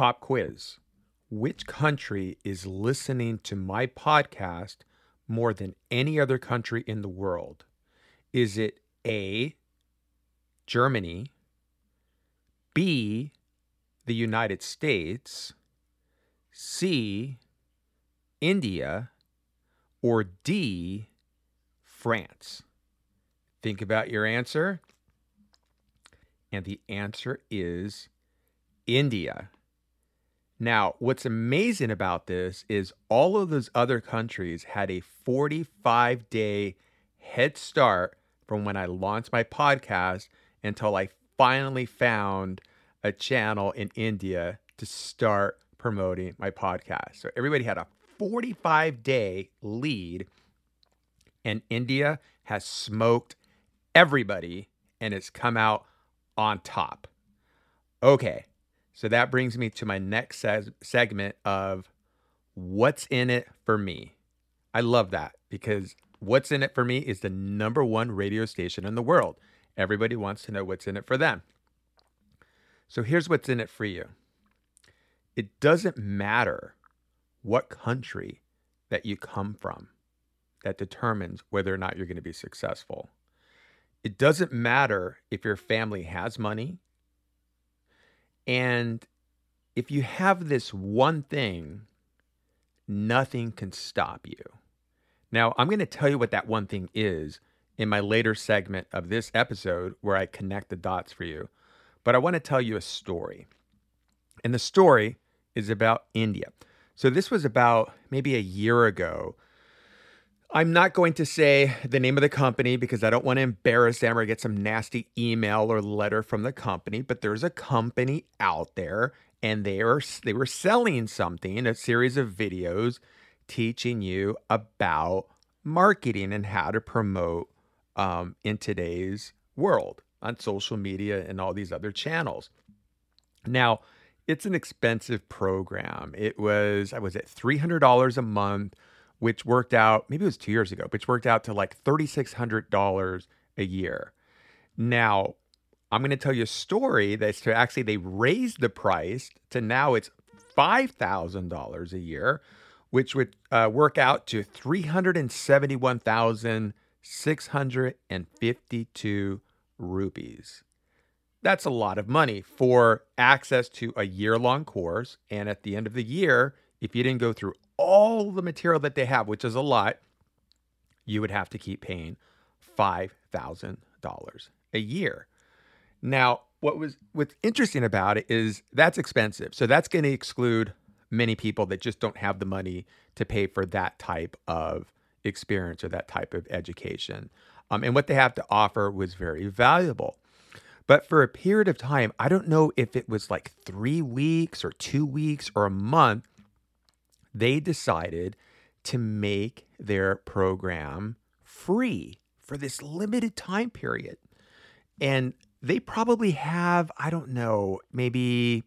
Pop quiz. Which country is listening to my podcast more than any other country in the world? Is it A, Germany, B, the United States, C, India, or D, France? Think about your answer. And the answer is India. Now, what's amazing about this is all of those other countries had a 45-day head start from when I launched my podcast until I finally found a channel in India to start promoting my podcast. So everybody had a 45-day lead, and India has smoked everybody and it's come out on top. Okay. So that brings me to my next segment of what's in it for me. I love that because what's in it for me is the number one radio station in the world. Everybody wants to know what's in it for them. So here's what's in it for you. It doesn't matter what country that you come from that determines whether or not you're going to be successful. It doesn't matter if your family has money. And if you have this one thing, nothing can stop you. Now, I'm going to tell you what that one thing is in my later segment of this episode where I connect the dots for you. But I want to tell you a story. And the story is about India. So this was about maybe a year ago. I'm not going to say the name of the company because I don't want to embarrass them or get some nasty email or letter from the company, but there's a company out there and they were selling something, a series of videos teaching you about marketing and how to promote in today's world on social media and all these other channels. Now, it's an expensive program. It was, $300 a month, which worked out, maybe it was 2 years ago, which worked out to like $3,600 a year. Now, I'm going to tell you a story that's to actually, they raised the price to now it's $5,000 a year, which would work out to 371,652 rupees. That's a lot of money for access to a year-long course. And at the end of the year, if you didn't go through all the material that they have, which is a lot, you would have to keep paying $5,000 a year. Now, what's interesting about it is that's expensive. So that's going to exclude many people that just don't have the money to pay for that type of experience or that type of education. And what they have to offer was very valuable. But for a period of time, I don't know if it was like 3 weeks or 2 weeks or a month, they decided to make their program free for this limited time period. And they probably have, I don't know, maybe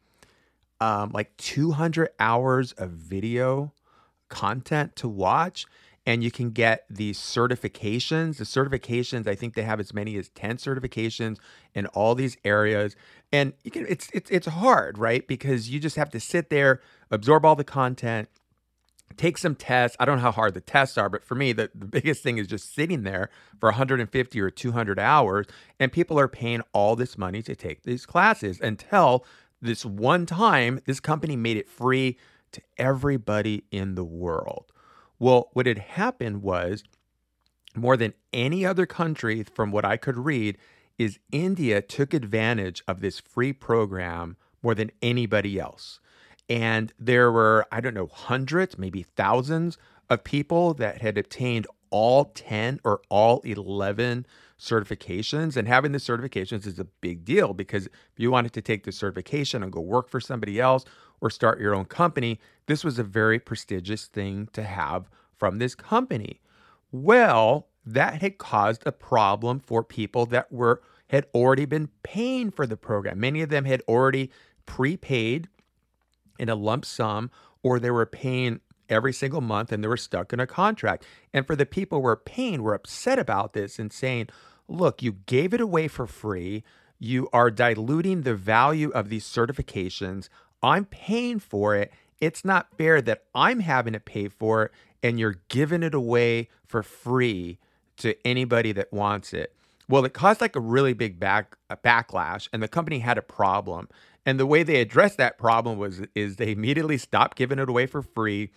like 200 hours of video content to watch. And you can get these certifications. The certifications, I think they have as many as 10 certifications in all these areas. And you can, it's hard, right? Because you just have to sit there, absorb all the content, take some tests. I don't know how hard the tests are, but for me, the biggest thing is just sitting there for 150 or 200 hours. And people are paying all this money to take these classes until this one time, this company made it free to everybody in the world. Well, what had happened was more than any other country, from what I could read, is India took advantage of this free program more than anybody else. And there were, I don't know, hundreds, maybe thousands of people that had obtained all 10 or all 11 certifications. And having the certifications is a big deal because if you wanted to take the certification and go work for somebody else or start your own company, this was a very prestigious thing to have from this company. Well, that had caused a problem for people that had already been paying for the program. Many of them had already prepaid in a lump sum, or they were paying every single month and they were stuck in a contract. And for the people who were paying, were upset about this and saying, look, you gave it away for free. You are diluting the value of these certifications. I'm paying for it. It's not fair that I'm having to pay for it and you're giving it away for free to anybody that wants it. Well, it caused like a really big a backlash, and the company had a problem. And the way they addressed that problem is they immediately stopped giving it away for free,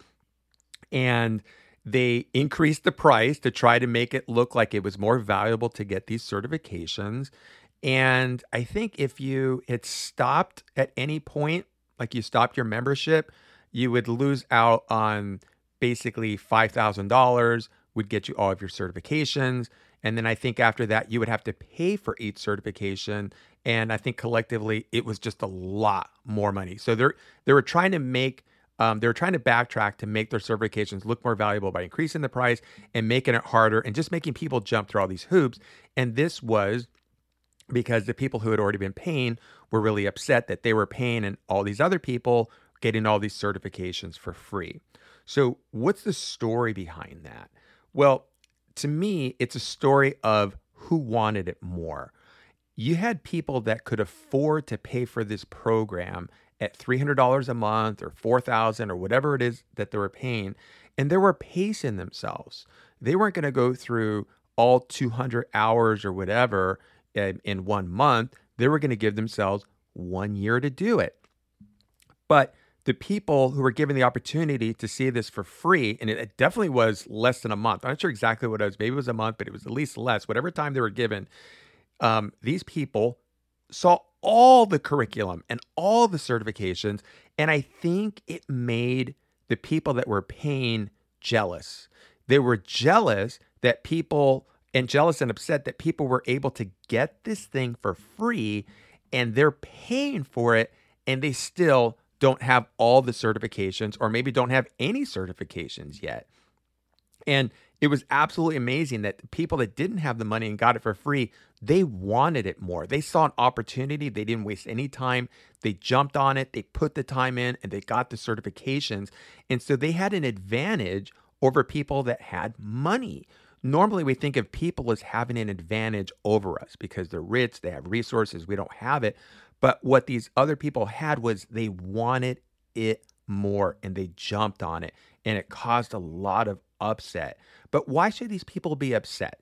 and they increased the price to try to make it look like it was more valuable to get these certifications. And I think if you had stopped at any point, like you stopped your membership, you would lose out on basically $5,000, would get you all of your certifications. And then I think after that, you would have to pay for each certification. And I think collectively, it was just a lot more money. So they were trying to make they were trying to backtrack to make their certifications look more valuable by increasing the price and making it harder and just making people jump through all these hoops. And this was because the people who had already been paying were really upset that they were paying and all these other people getting all these certifications for free. So, what's the story behind that? Well, to me, it's a story of who wanted it more. You had people that could afford to pay for this program at $300 a month or $4,000 or whatever it is that they were paying, and they were pacing themselves. They weren't going to go through all 200 hours or whatever in 1 month. They were going to give themselves 1 year to do it. But the people who were given the opportunity to see this for free, and it definitely was less than a month. I'm not sure exactly what it was. Maybe it was a month, but it was at least less. Whatever time they were given, these people saw all the curriculum and all the certifications. And I think it made the people that were paying jealous. They were jealous that jealous and upset that people were able to get this thing for free and they're paying for it and they still don't have all the certifications or maybe don't have any certifications yet. And it was absolutely amazing that the people that didn't have the money and got it for free, they wanted it more. They saw an opportunity. They didn't waste any time. They jumped on it. They put the time in and they got the certifications. And so they had an advantage over people that had money. Normally, we think of people as having an advantage over us because they're rich, they have resources, we don't have it. But what these other people had was they wanted it more and they jumped on it, and it caused a lot of upset. But why should these people be upset?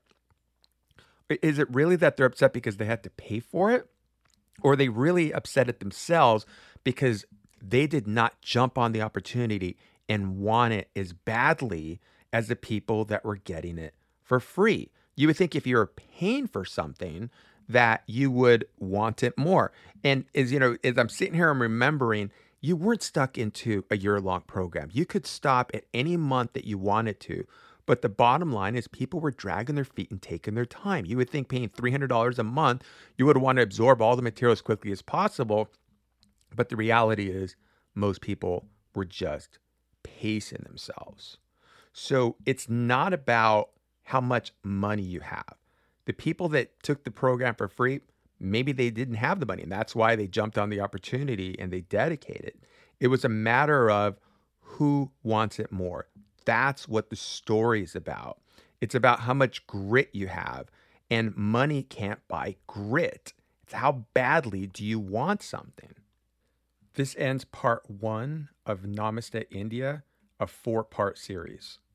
Is it really that they're upset because they had to pay for it? Or are they really upset at themselves because they did not jump on the opportunity and want it as badly as the people that were getting it for free? You would think if you're paying for something that you would want it more. And as I'm sitting here, I'm remembering you weren't stuck into a year-long program. You could stop at any month that you wanted to. But the bottom line is people were dragging their feet and taking their time. You would think paying $300 a month, you would want to absorb all the material as quickly as possible. But the reality is most people were just pacing themselves. So it's not about how much money you have. The people that took the program for free, maybe they didn't have the money, and that's why they jumped on the opportunity and they dedicated. It was a matter of who wants it more. That's what the story is about. It's about how much grit you have, and money can't buy grit. It's how badly do you want something. This ends part 1 of Namaste India, a 4-part series.